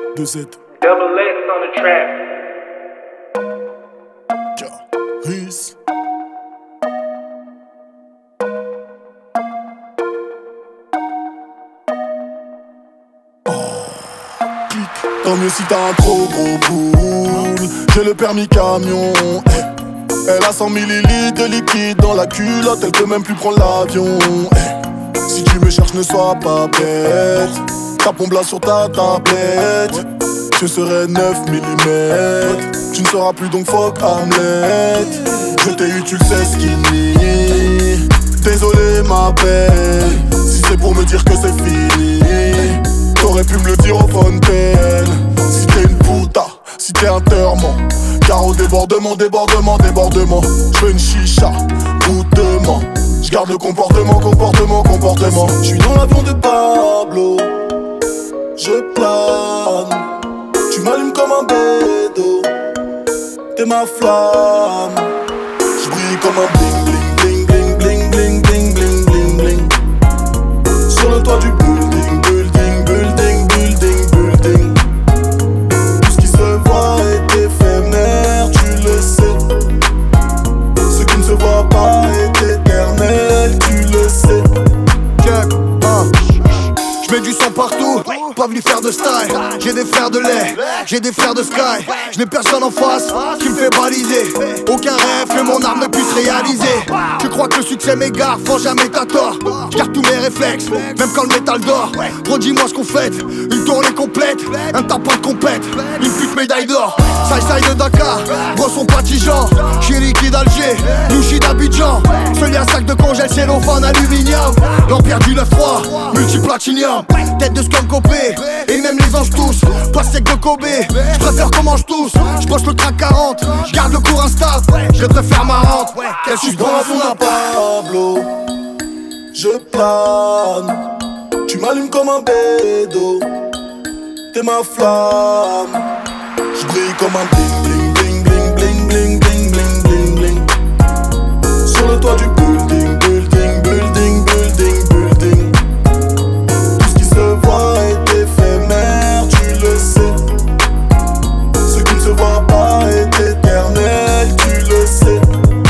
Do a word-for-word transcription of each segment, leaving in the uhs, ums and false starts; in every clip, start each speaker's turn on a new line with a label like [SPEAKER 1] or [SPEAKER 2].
[SPEAKER 1] deux Z.
[SPEAKER 2] Double X on the track.
[SPEAKER 1] Peace. Oh, clic. Tant mieux si t'as un trop gros boule. J'ai le permis camion. Eh. Elle a cent millilitres de liquide dans la culotte. Elle peut même plus prendre l'avion. Eh. Si tu me cherches, ne sois pas bête. Ta pompe là sur ta tablette. Je serai neuf millimètres. Tu ne seras plus donc fuck Hamlet. Je t'ai eu, tu le sais, skinny. Désolé ma belle, si c'est pour me dire que c'est fini, t'aurais pu me le dire au fontaine. Si t'es une puta, si t'es un terrement, car au débordement, débordement, débordement, je veux une chicha, goûtement. Je garde le comportement, comportement, comportement. Je suis dans l'avion de Pablo, je plane. Tu m'allumes comme un bédo, t'es ma flamme. Je brille comme un bling bling bling bling bling bling bling bling bling bling. Sur le toit du building, building, building, building, building. Tout ce qui se voit est éphémère, tu le sais. Ce qui ne se voit pas est éternel, tu le sais.
[SPEAKER 3] Check, hein. J'mets du sang partout, pas venu faire de style. J'ai des frères de lait, j'ai des frères de sky. J'n'ai personne en face qui me fait baliser. Aucun rêve que mon arme ne puisse réaliser. Tu crois que le succès m'égare, faut jamais t'as tort. J'garde tous mes réflexes, même quand le métal dort. Redis-moi ce qu'on fait, une tournée complète, un tapin de compète, une pute médaille d'or. Side side de Dakar, brosson patigeant. Chiriki d'Alger, Louchi d'Abidjan. Celui un sac de congèle, cellophane, aluminium. L'empire du neuf trois, multiplatinium. Tête de scum copé, et même les anges tous. Pas sec de Kobe, j'préfère qu'on mange tous. J'bosse le track quarante, j'garde le cours instable. Je préfère ma rente,
[SPEAKER 1] Je suis dans la fond d'un Pablo, je plane. Tu m'allumes comme un bédo, t'es ma flamme. Je brille comme un bling bling bling bling bling bling bling bling bling. Sur le toit du building, building, building, building, building. Tout ce qui se voit est éphémère, tu le sais. Ce qui ne se voit pas est éternel, tu le sais.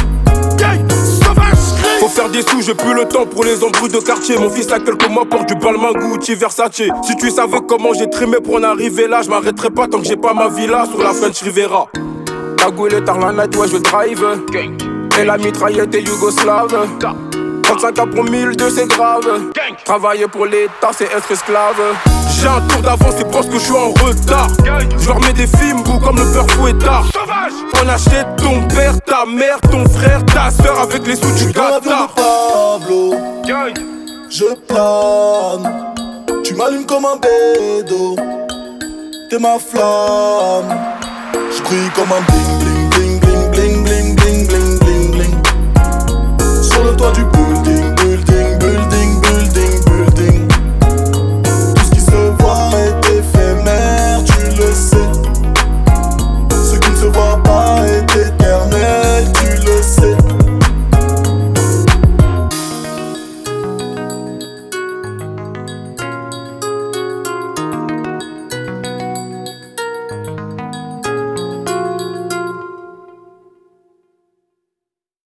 [SPEAKER 4] Faut faire des sous, j'ai plus le temps pour les embrouilles de quartier. Mon fils a quelques mois porte du Balmain, Gucci, Versace. Si tu savais comment j'ai trimé pour en arriver là, je m'arrêterai pas tant que j'ai pas ma villa sur la French Riviera. Cagoule tard la night, ouais je drive. Et la mitraillette est yougoslave. trente-cinq ans pour mille deux c'est grave. Travailler pour l'État c'est être esclave. J'ai un tour d'avance, c'est parce que je suis en retard. Je leur mets des films beaux comme le peur fouettard. On achète ton père, ta mère, ton frère, ta soeur avec les sous du
[SPEAKER 1] Dans l'avion
[SPEAKER 4] Qatar.
[SPEAKER 1] de Pablo, je plane. Tu m'allumes comme un bédo, t'es ma flamme. Je brille comme un bling bling bling bling bling bling bling bling bling. Sur le toit du